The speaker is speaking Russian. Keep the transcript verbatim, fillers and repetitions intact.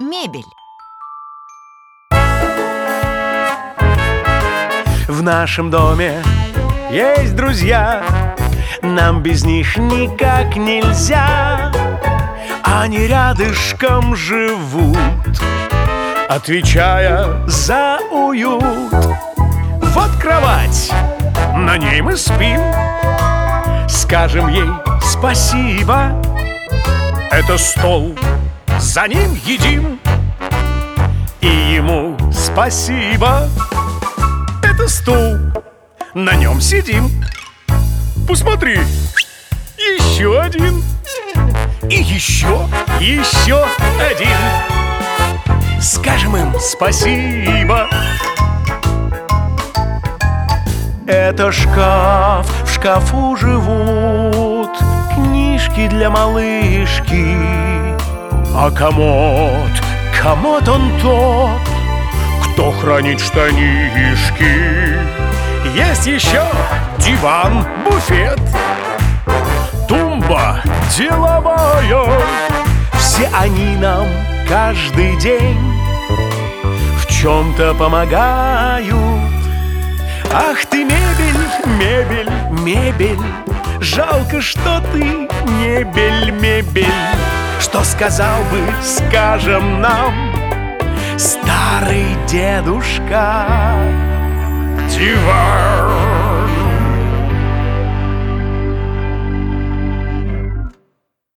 мебель. В нашем доме есть друзья, нам без них никак нельзя. Они рядышком живут, отвечая за уют. Вот кровать, на ней мы спим, скажем ей спасибо. Это стол, за ним едим, и ему спасибо. Это стул, на нем сидим. Посмотри, еще один. И еще, еще один. Скажем им спасибо. Это шкаф, в шкафу живут книжки для малышки. А комод, комод он тот, кто хранит штанишки. Есть еще диван, буфет, тумба деловая. Все они нам каждый день в чем-то помогают. Ах ты, мебель, мебель, мебель, жалко, что ты мебель, мебель. Что сказал бы, скажем нам, старый дедушка? Диван.